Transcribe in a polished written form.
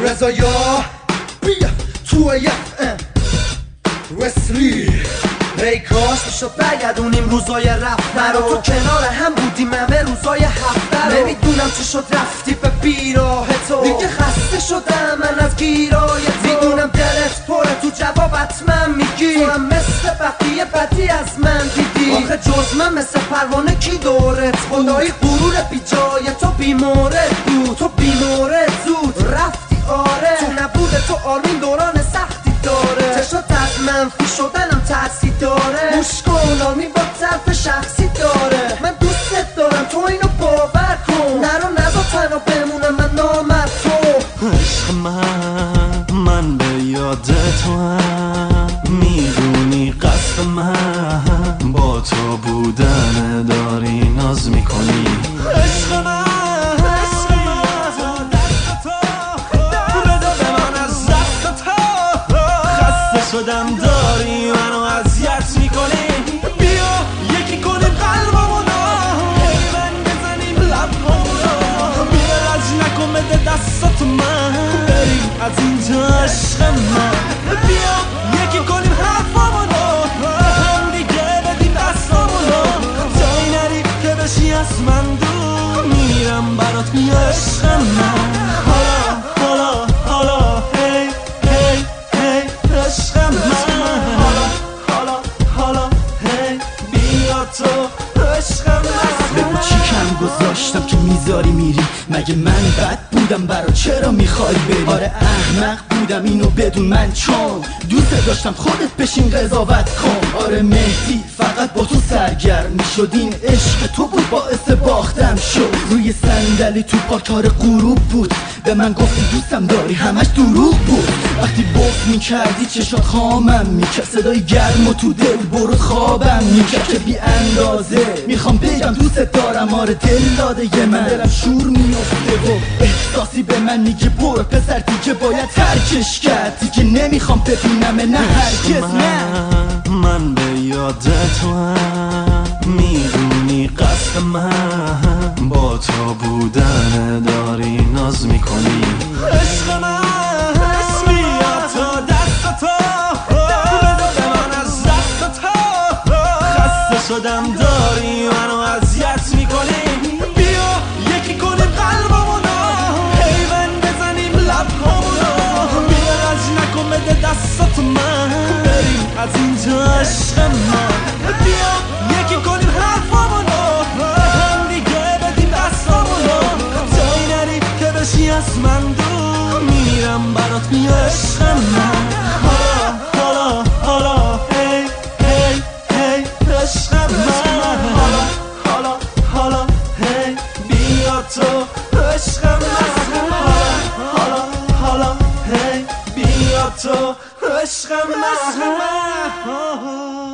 رضایا بیا توی وسلی ای کاش میشد برگردونیم روزای رفتن رو تو کنار هم بودیم همه روزای هفته رو نمیدونم چی شد رفتی به بیراه تو دیگه خسته شدم من از گیرای تو میدونم دلت پره تو جوابت من میگی تو هم مثل بقیه بدی از من دیدی آخه جز من مثل پروانه کی دورت خدایی غرور بی جای تو بیمورد بود تو بیمورد زود رفتی آره تو نبود تو آرمین دوران سختی داره چشات از منفی شدنم تأثیر داره گوش کن آرمین با طرف شخصی داره من دوستت دارم تو اینو باور کن نرو نزا تنها بمونم من نامرد تو عشق من به یاد تو هم میدونی قصد من با تو بودن داری ناز میکنی عشق من شدم داری منو اذیت میکنی بیا یکی کنیم قلبمونو پیوند بزنیم لبهامونو بیا لج نکن بده دستات من بریم از اینجا عشق من بیا یکی کنیم حرفامونو هم دیگه بدیم دستامونو جایی نری که بشی از من دور میرم برات بیا عشق من بگو چی کم گذاشتم که میذاری میری مگه من بد بودم برا چرا میخوای بری آره احمق بودم اینو بدون من چون دوست داشتم خودت بشین قضاوت کن آره مهدی فقط با تو سرگرم میشد این عشق تو بود باعث باختم شد روی صندلی تو پاکار غروب بود به من گفتی دوستم داری همش دروغ بود وقتی بغض میکردی چشات خامم میکرد صدای گرم و تو دل برو خوابم میکرد که بی اندازه میخوام بگم دوست دارم آره دل داده من دلم شور میفته و احساسی به من میگه برو پسر دیگه باید ترکش کرد دیگه نمیخوام ببینم نه هرگز نه من به یاد تو هم میدونی قصد من با تو بودن داری ناز میکنی عشق من بیا تو دست تو بده به من از دست تو خسته شدم داری منو اذیت میکنی بیا یکی کنیم قلبمونو پیوند بزنیم لبهامونو بیا لج نکن بده دستات من بریم از اینجا عشق من بیا یکی کنیم حرفامونو هم دیگه بدیم دستامونو جایی نری که بشی از من دور میرم برات بیا عشق من حالا حالا هی هی هی عشق من حالا هی بیا تو عشق من حالا هی بیا تو عشق من